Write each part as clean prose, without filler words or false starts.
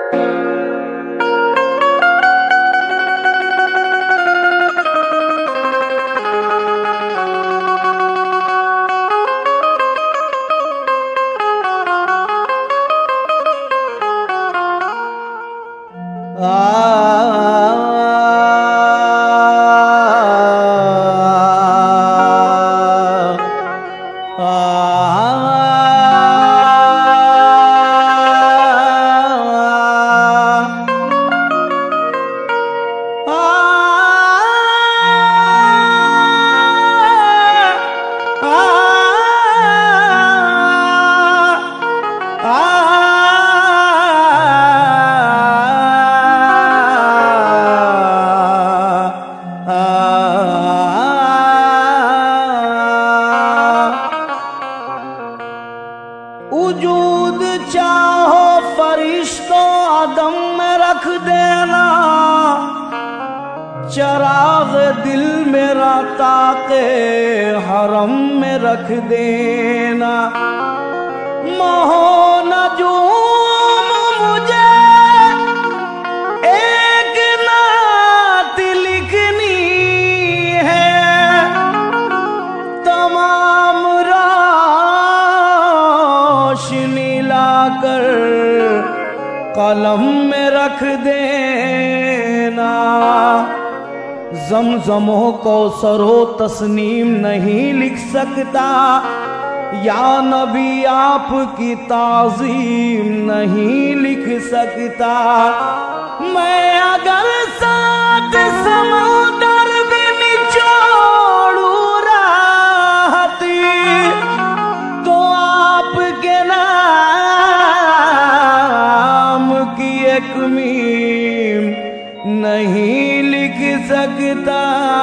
वजूद चाहो फरिश्तों आदम में रख देना, चराग दिल मेरा ताके हरम में रख देना। मोहो नजूम मुझे एक नात लिखनी है, तमाम रोशनी लाकर कलम में रख देना। ज़मज़मो कौसरो तस्नीम नहीं लिख सकता, या नबी आपकी ताज़ीम नहीं लिख सकता। मैं अगर सात समुंदर भी निचोड़ू राहती, तो आपके नाम की एक मीम नहीं लिख सकता।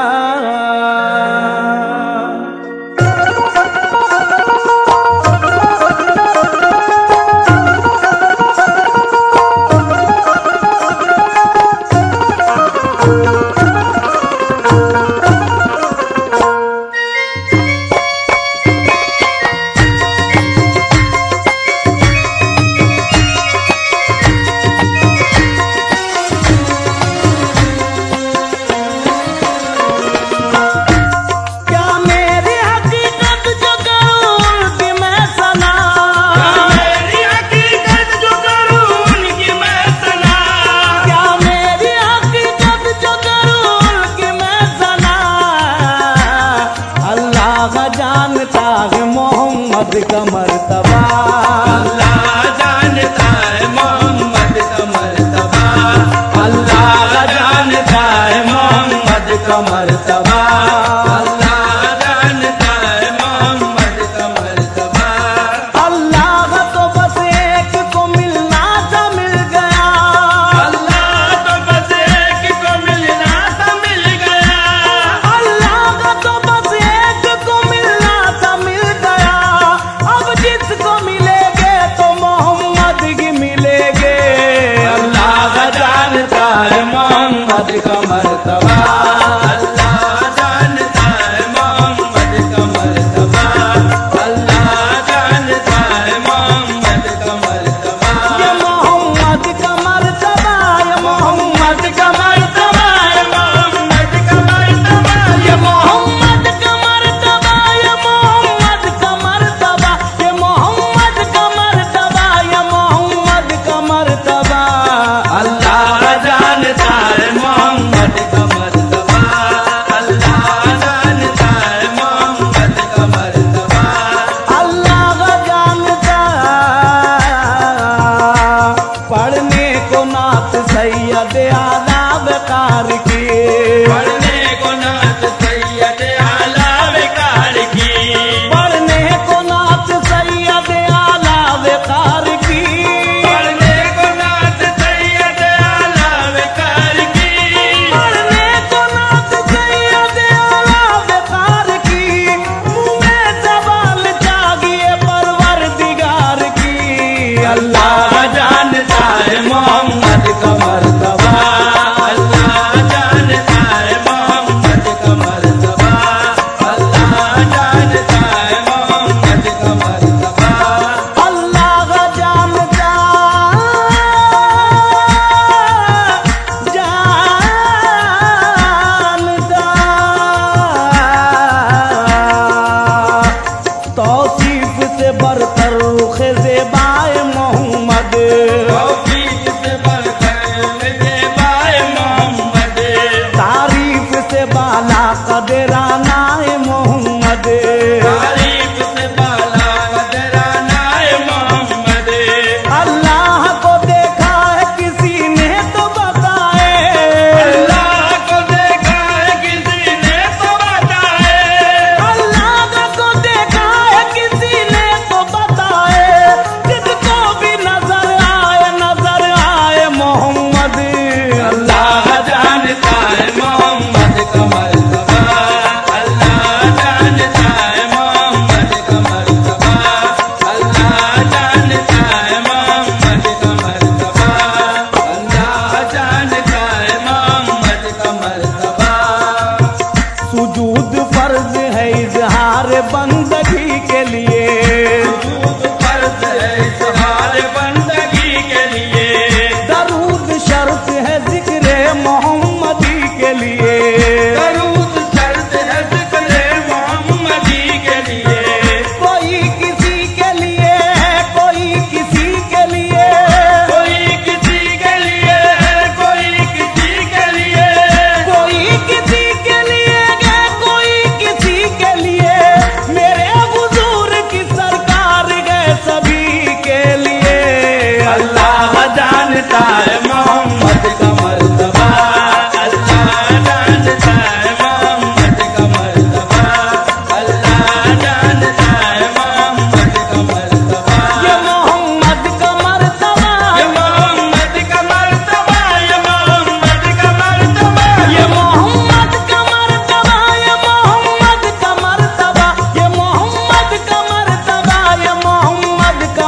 का मर्तबा अल्लाह जानता है, मोहम्मद का मर्तबा अल्लाह जानता है, मोहम्मद का मर्तबा अल्लाह जानता है, मोहम्मद का मर्तबा। अल्लाह तो बस एक को मिलना था मिल गया, अल्लाह तो बस एक को मिलना था मिल गया, अल्लाह तो बस एक को मिलना था मिल गया। अब जिसको मिलेंगे तो मोहम्मद ही मिलेंगे। अल्लाह जानता है, मोहम्मद का मर्तबा अल्लाह जानता है, मोहम्मद का मर्तबा अल्लाह जानता है, मोहम्मद का मर्तबा। ये मोहम्मद का मर्तबा, ये मोहम्मद का मर्तबा, ये मोहम्मद का मर्तबा, ये मोहम्मद का मर्तबा, ये मोहम्मद का मर्तबा, ये मोहम्मद का मर्तबा, ये मोहम्मद का मर्तबा। अल्लाह जानता है, मोहम्मद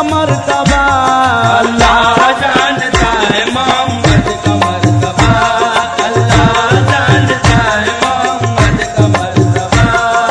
मर्तबा। अल्लाह जानता है मोहम्मद का मर्तबा, अल्लाह जानता है मोहम्मद का मर्तबा।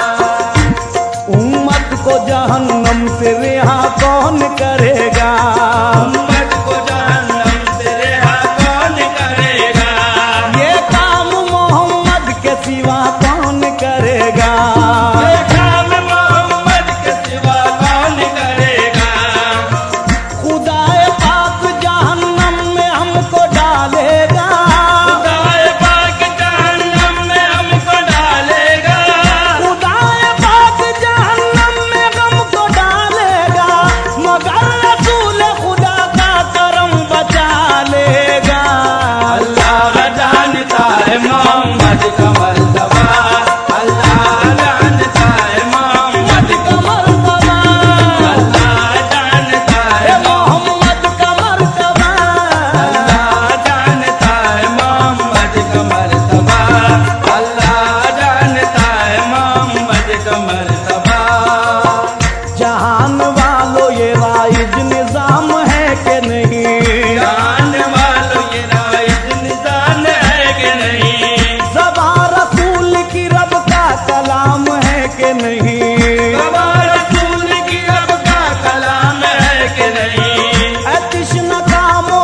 उम्मत को जहन्नम से रिहा कौन करेगा, उम्मत को जहन्नम से रिहा कौन करेगा, ये काम मोहम्मद के सिवा कौन करेगा। ये काम मोहम्मद के सिवा कौन करेगा। खुदाए पाक जहन्नम में हमको डालेगा, खुदाए पाक जहन्नम में हमको डालेगा, खुदाए पाक जहन्नम में हमको डालेगा, मगर रसूल खुदा का करम बचा लेगा। अल्लाह जानता है मोहम्मद का मर्तबा, अल्लाह जानता है मोहम्मद का मर्तबा, अल्लाह जानता है मोहम्मद का मर्तबा, अल्लाह जानता है मोहम्मद का मर्तबा, अल्लाह जानता है मोहम्मद का मर्तबा। जहान वालों ये राइज निजाम है कि नहीं, जान वालों ये राइज निजाम है कि नहीं, ज़बां रसूल की रब का कलाम है कि नहीं, ज़बां रसूल की रब का कलाम है कि नहीं, अतिश नकामो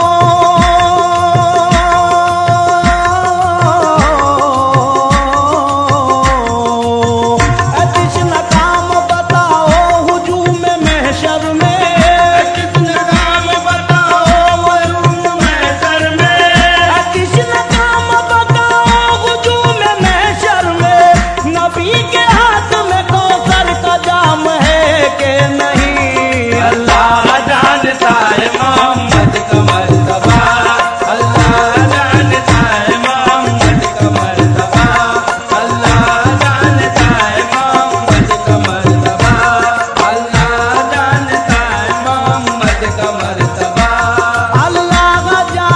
अतिश नकाम बताओ हुजूम महशर में, किसने काम बताओ मरूम महशर में, अतिश नकाम बताओ हुजूम महशर में, नबी के हाथ में कौसर का जाम है कि नहीं। अल्लाह जानता है मोहम्मद का मर्तबा, अल्लाह जानता है मोहम्मद का मर्तबा, अल्लाह जानता है मोहम्मद का मर्तबा, अल्लाह जानता है मोहम्मद का मर्तबा। अल्लाह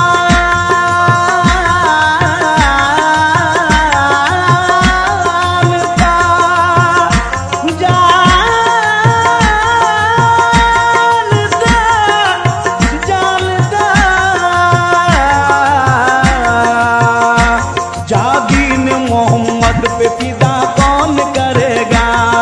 जादीन मोहम्मद पे फिदा कौन करेगा,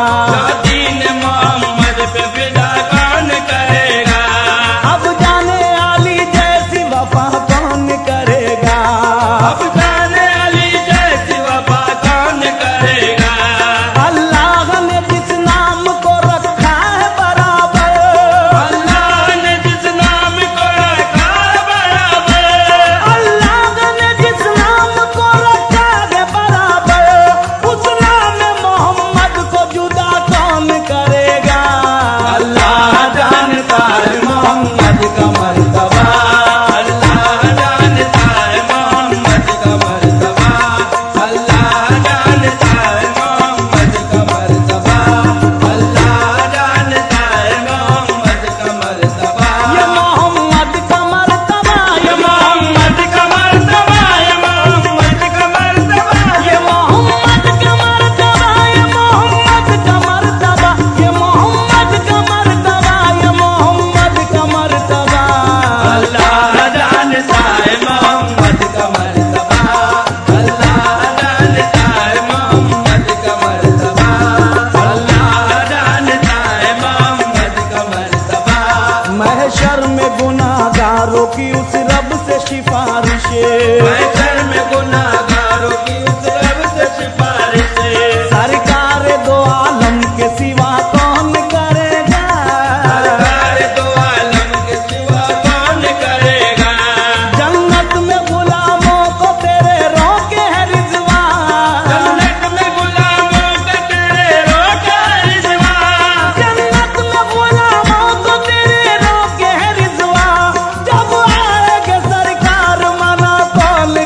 दीन मोहम्मद पे फिदा कौन करेगा, अब जाने आली जैसी वफा कौन करेगा। अब जाने अली जैसी वफा कौन करेगा। अल्लाह ने जिस नाम को रखा है बराबर, अल्लाह ने जिस नाम को रखा बराबर, अल्लाह ने जिस नाम को रखा है बराबर, उस नाम मोहम्मद को जुदा कौन करेगा। अल्लाह जानता है मोहम्मद का मर्तबा, अल्लाह जानता है मोहम्मद का मर्तबा, अल्लाह जानता है मोहम्मद का मर्तबा, अल्लाह जानता है मोहम्मद का मर्तबा। ये मोहम्मद का मर्तबा, ये मोहम्मद का मर्तबा, ये मोहम्मद का मर्तबा, ये मोहम्मद का मर्तबा, ये मोहम्मद का मर्तबा, ये मोहम्मद का मर्तबा, ये मोहम्मद का मर्तबा। अल्लाह जानता है मोहम्मद का मर्तबा, अल्लाह जानता है मोहम्मद का मर्तबा, अल्लाह जानता है मोहम्मद का मर्तबा। महशर में गुनाहगारों की उस रब से सिफारिश, महशर में गुनाहगारों की उस रब से सिफारिश, सरकार दो आलम के सिवा कौन करेगा। सरकार दो आलम के सिवा कौन करेगा। जन्नत में गुलामों को तेरे रोके है रिज़वान, जन्नत में गुलामों का तेरे रोके रिज़वान, जन्नत में गुलामों को तेरे रोके है रिज़वान, जब आएगे सरकार मना कौन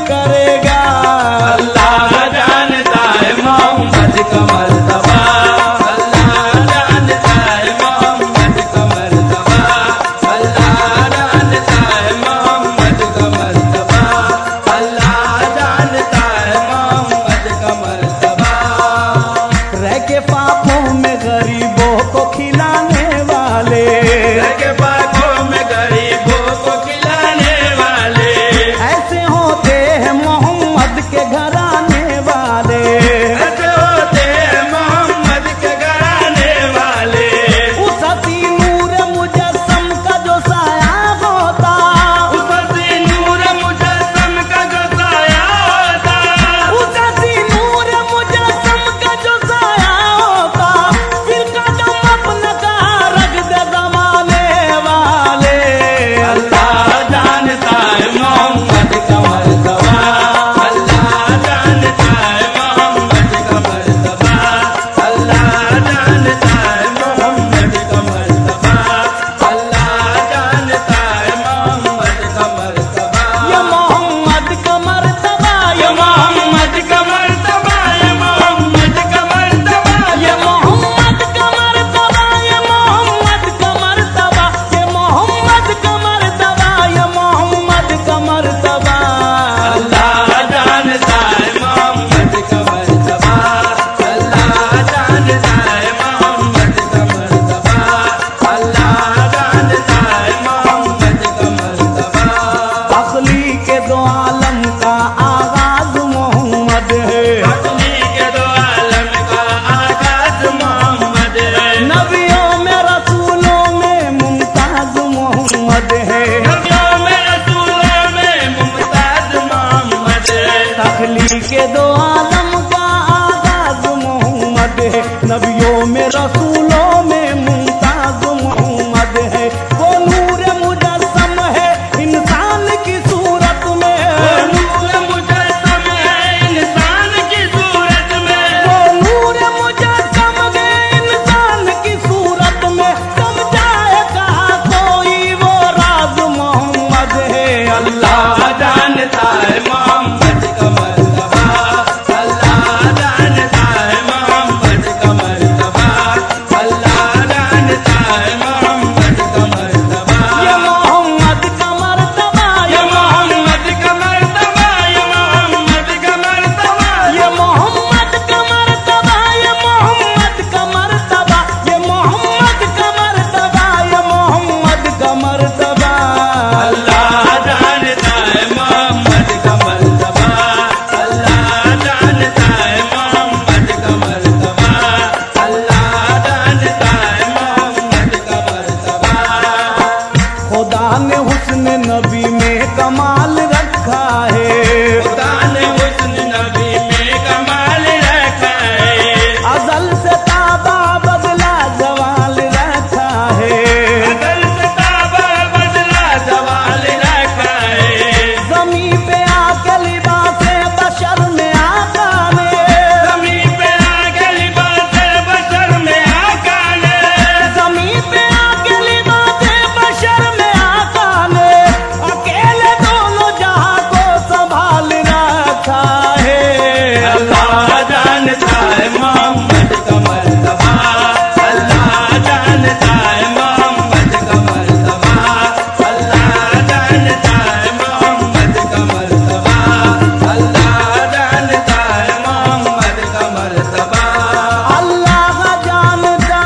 ने हुस्न नबी में कमाल रखा है। खुदा ने हुस्न नबी में कमाल रखा है। अज़ल से ताबा बदला जवाल रखा है। अज़ल से ताबा बदला जवाल रखा है। ज़मीं पे आके लिबासे बशर में आका ने, ज़मीं पे आके लिबासे बशर में आका ने, ज़मीं पे आके लिबासे बशर में आका ने अकेले दोनों जहां को संभाल रखा है। अल्लाह जानता है मोहम्मद का मर्तबा, अल्लाह जानता है मोहम्मद का मर्तबा, अल्लाह जानता है मोहम्मद का मर्तबा, अल्लाह जानता है मोहम्मद का मर्तबा। अल्लाह जानता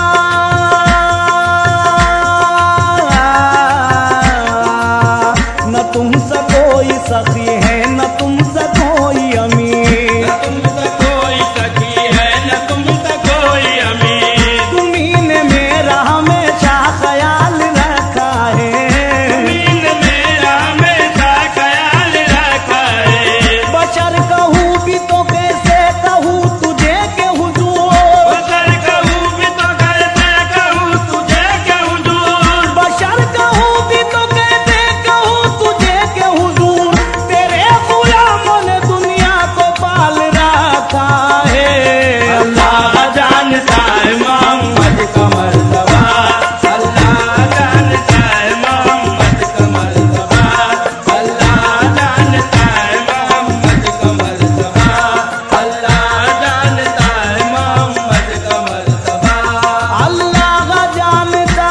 न तुमसे कोई सखी है न तुमसे कोई अमीर, न तुमसे कोई सखी है न तुमसे कोई अमीर, तुम्ही ने मेरा हमेशा ख्याल रखा है। तुम्ही ने मेरा हमेशा ख्याल रखा है। बशर कहूँ भी तो कैसे कहूँ तुझे के हुजूर, बशर कहूँ भी तो कैसे कहूँ तुझे के हुजूर, बशर कहूँ भी तो कैसे कहूँ तुझे के हुजूर, तेरे गुलामों ने दुनिया को पाल रखा है। अल्लाह जानता है मोहम्मद का मर्तबा, अल्लाह जानता है मोहम्मद का मर्तबा, अल्लाह जानता है मोहम्मद का मर्तबा, अल्लाह जानता है मोहम्मद का मर्तबा। अल्लाह जानता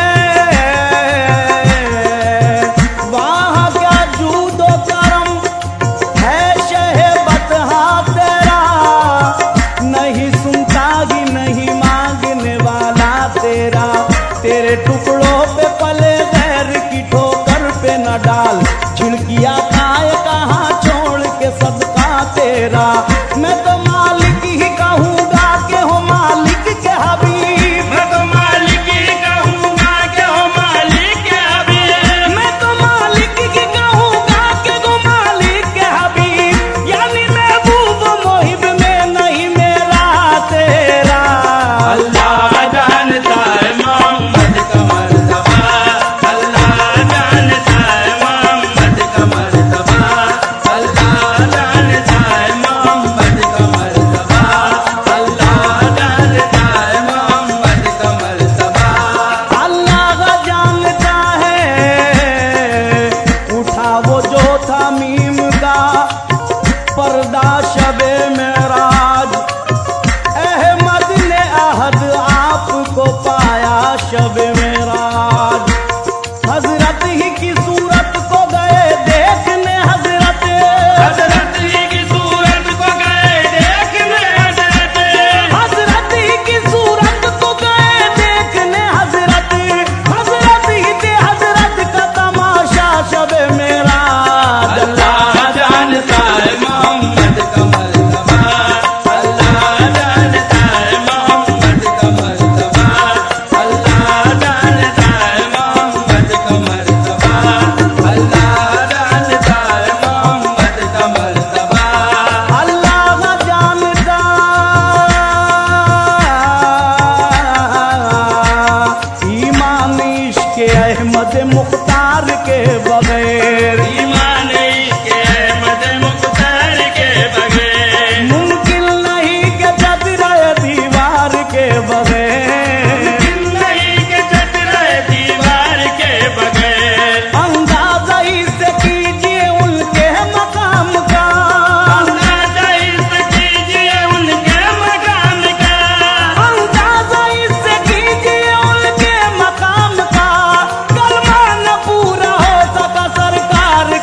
है वहाँ क्या जूदो करम है शहे बतहा तेरा, नहीं सुनता ही नहीं मांगने वाला तेरा, तेरे टुकड़ों पे पले गैर की ठोकर पे न डाल, झिड़किया खाए कहाँ छोड़ के सदका तेरा। मैं तो मालिक ही कहूँगा कि हो मालिक के हबीब, मैं तो मालिक ही कहूँगा कि हो मालिक के हबीब, मैं तो मालिक ही कहूँगा कि हो मालिक के हबीब, यानी महबूब मोहिब में नहीं मेरा तेरा। अल्लाह जानता है मोहम्मद का मर्तबा, अल्लाह जानता है मोहम्मद का मर्तबा, अल्लाह जानता है मोहम्मद का मर्तबा, अल्लाह जानता है मोहम्मद का मर्तबा। अल्लाह जानता है उठा वो जो था मीम का पर्दा शबे मेराज, अहमद ने अहद आपको पाया शबे मेराज, हजरत ही की सूरत को गए देखने हजरत, हजरत ही की सूरत को गए देखने हजरत, हजरत ही की सूरत को गए देखने हजरत, हजरत ही थे हजरत का तमाशा शबे मेराज। अल्लाह जानता है मोहम्मद का मर्तबा, अल्लाह जानता है मोहम्मद का मर्तबा, अल्लाह जानता है मोहम्मद का मर्तबा, अल्लाह जानता है मोहम्मद का मर्तबा। अल्लाह जानता ईमान इश्क अहमद मुख्तार के बगैर, ईमान के अहमद मुख्तार के बगैर, मुमकिन नहीं कि चतरा दीवार के बगैर, नहीं के चतरा दीवार के बगैर, अंदाजा इससे कीजिए उनके मकाम का, अंदाजा इससे कीजिए उनके मकाम का, अंदाजा इससे कीजिए उनके मकाम का, कलमा न पूरा हो सका सरकार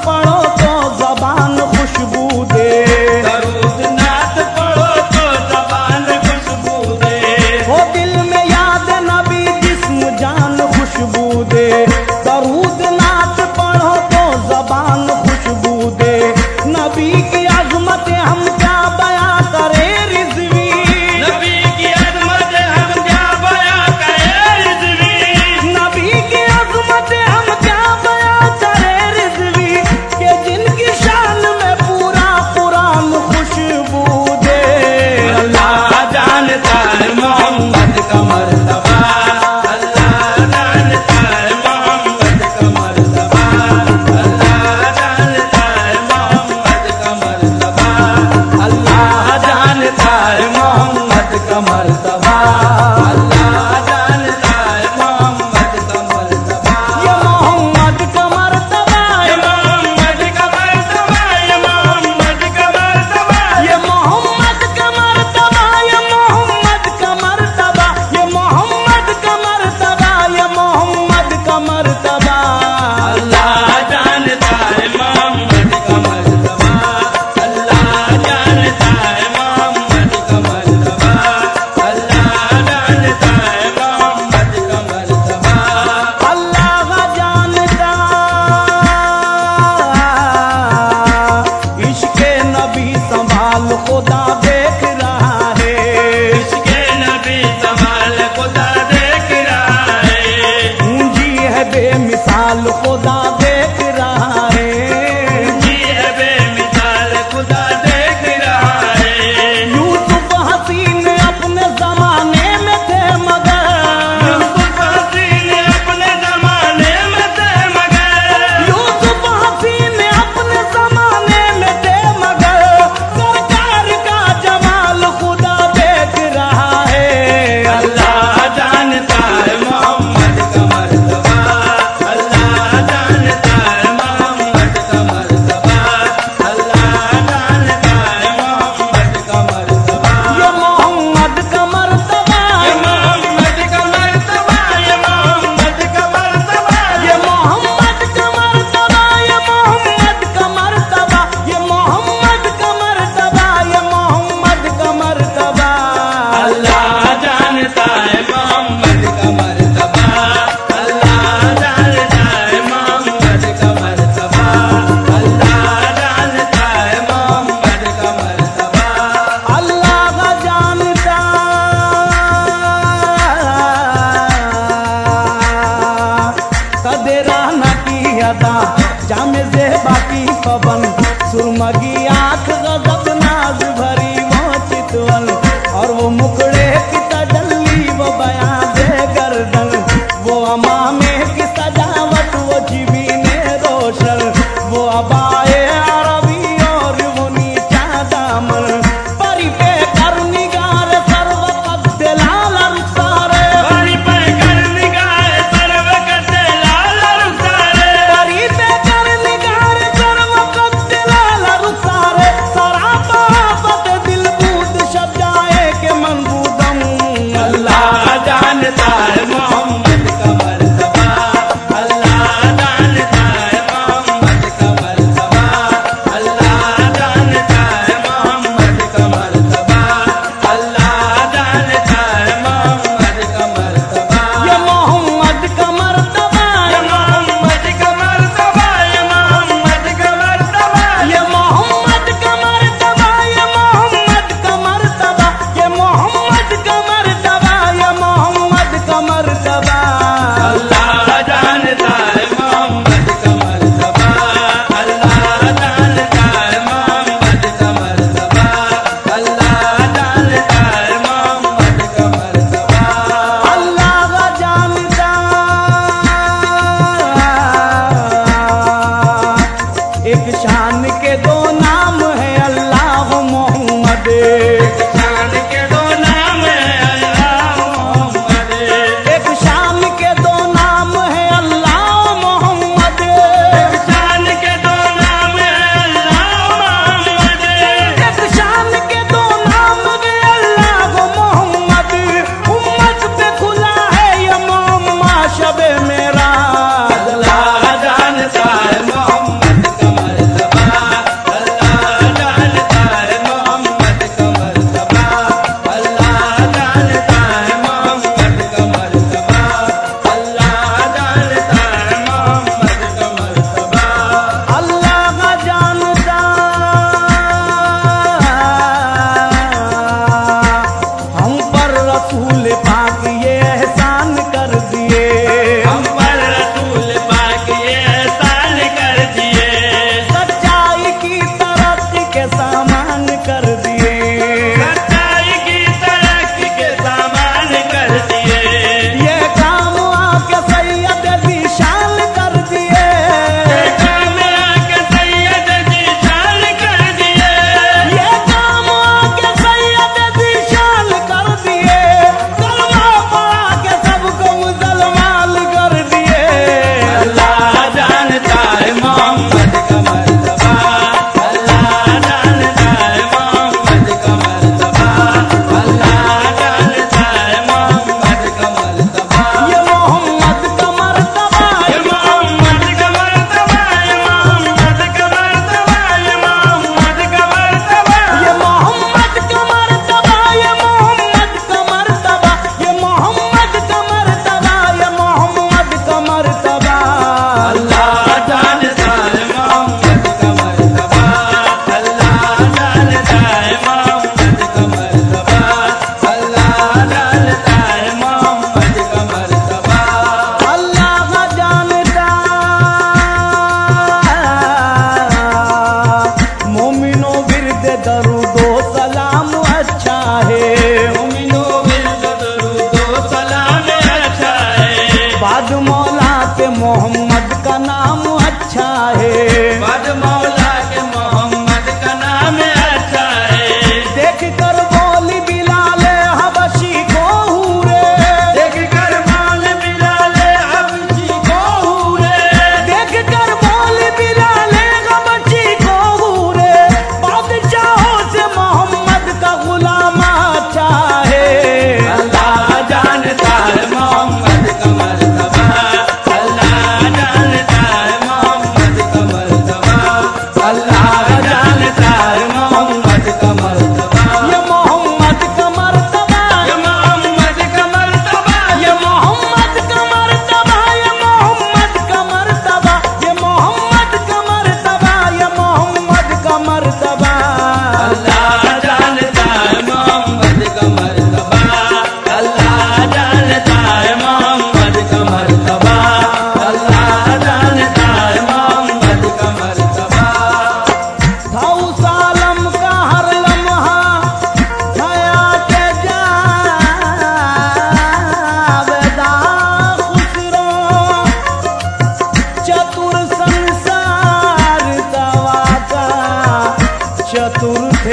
पढ़ो तो ज़बान खुशबू दे, दरूद नात पढ़ो तो ज़बान खुशबू दे, हो दिल में याद नबी जिस्म जान खुशबू दे। दरूद नात पढ़ो तो ज़बान खुशबू दे, नबी की अज़मत हम क्या बयां करें रिज़वी, नबी की अज़मत हम क्या बयां करें रिज़वी, नबी की अज़मत हम क्या बयां करें रिज़वी, के जिनकी शान में पूरा कुरान खुशबू दे। अल्लाह जानता है मोहम्मद का मर्तबा, अल्लाह जानता है मोहम्मद का मर्तबा, अल्लाह जानता है मोहम्मद का मर्तबा, अल्लाह जानता है मोहम्मद का मर्तबा, अल्लाह जानता है मोहम्मद का मर्तबा। ये मोहम्मद का मर्तबा, ये मोहम्मद का मर्तबा, ये मोहम्मद का मर्तबा, ये मोहम्मद का मर्तबा, ये मोहम्मद का मर्तबा, ये मोहम्मद का मर्तबा, ये मोहम्मद का मर्तबा। अल्लाह जानता है मोहम्मद का मर्तबा, अल्लाह जानता है मोहम्मद का मर्तबा, अल्लाह जानता है मोहम्मद का मर्तबा। अल्लाह जानता इश्क़े नबी संभाल खुदा देख रहा है, इसके नबी संभाल खुदा देख रहा है, ऊंची है बेमिसाल खुदा देख रहा है। जी है बेमिसाल खुदा देख रहा है। यूसुफ हसीन अपने जमाने में थे मगर, यूसुफ हसीन अपने ज़माने में थे मगर, यूसुफ हसीन अपने जमाने में थे मगर, सरकार का जमाल खुदा देख रहा है। अल्लाह जानता है मोहम्मद का मर्तबा, अल्लाह जानता है मोहम्मद का मर्तबा, अल्लाह जानता है मोहम्मद का मर्तबा। ये मोहम्मद का मर्तबा, ये मोहम्मद का मर्तबा, ये मोहम्मद का मर्तबा, ये मोहम्मद का मर्तबा, ये मोहम्मद का मर्तबा, ये मोहम्मद का मर्तबा, ये मोहम्मद का मर्तबा। अल्लाह जानता है मोहम्मद का मर्तबा, अल्लाह जानता है मोहम्मद का मर्तबा, अल्लाह जानता है मोहम्मद का मर्तबा। अल्लाह जानता कदराना की अदा जामे ज़ेबा की पवन, सुरमगी आँख गज़ब नाज भरी वो चितवन, और वो मुखड़े की तजल्ली वो बयां दे गर्दन, वो अमामे की सजावट वो जीबीने रोशन, वो अबाए अरबी और वो नीचा दामन, परी पे कर निगार सर्व कद लाल रुखसारे, बड़ी पे कर निगाह सर्व करते लाल रुखसारे, परी पे कर निगार सर्व कद लाल रुखसारे, सरापा बत दिल बूद शब्दाए के मनबूदम। अल्लाह जानता है मोहम्मद का मर्तबा, अल्लाह जानता है मोहम्मद का मर्तबा, अल्लाह जानता है मोहम्मद का मर्तबा, अल्लाह जानता है मोहम्मद का मर्तबा। ये मोहम्मद का मर्तबा, ये मोहम्मद का मर्तबा, ये मोहम्मद का मर्तबा, ये मोहम्मद का मर्तबा, ये मोहम्मद का मर्तबा, ये मोहम्मद का मर्तबा, ये मोहम्मद का मर्तबा। अल्लाह जानता है मोहम्मद का मर्तबा, अल्लाह जानता है मोहम्मद का मर्तबा, अल्लाह जानता है मोहम्मद का मर्तबा। अल्लाह जानता एक शान के दो नाम है अल्लाह मोहम्मद, शान के दो नाम है अल्लाह मोहम्मद, एक शान के दो नाम है अल्लाह मोहम्मद, शान के दो नाम है अल्लाह मोहम्मद, एक शान के दो नाम है अल्लाह मोहम्मद, उम्मत पे खुला है ये मोहम्मद शबे मेरा। अल्लाह जानता है मोहम्मद का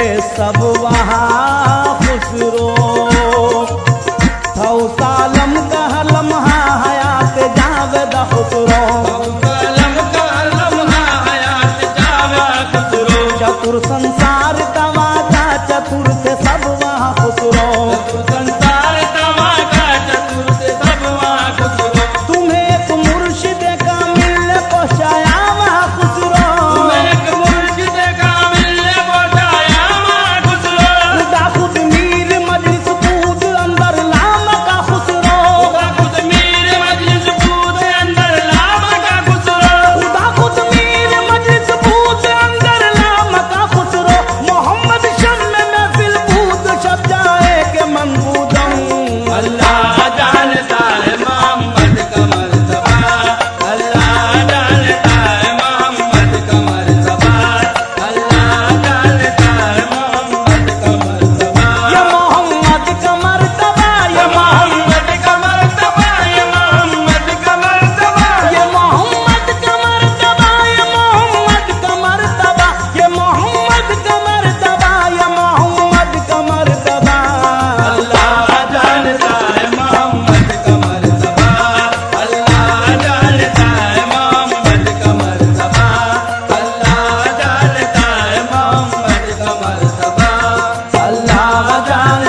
सब वहाँ खुसरो। थौ सालम का लम्हा हयात जावेद खुसरो। चतुर संसार तवाका चतुर थे सब वहाँ खुसरो। तुम्हें एक मुर्शिद का मिलने पहुँचाया वहाँ खुसरो। खुदा खुद मीर मजलिस कूद अंदर लाम का खुसरो। खुदा खुद मीर मजलिस कूद अंदर लाम का खुसरो। मोहम्मद शम में महफिल बूद शब जाए के मनबूदम। अल्लाह जानता है मोहम्मद का मर्तबा, अल्लाह जानता है मोहम्मद का मर्तबा, अल्लाह जानता है मोहम्मद का मर्तबा। ये मोहम्मद का मर्तबा, ये मोहम्मद का मर्तबा, ये मोहम्मद का मर्तबा, ये मोहम्मद का मर्तबा, ये मोहम्मद का मर्तबा, ये मोहम्मद का मर्तबा, ये मोहम्मद का मर्तबा। अल्लाह जानता है मोहम्मद का मर्तबा, अल्लाह जानता है मोहम्मद का मर्तबा, अल्लाह जानता है मोहम्मद का मर्तबा। अल्लाह जान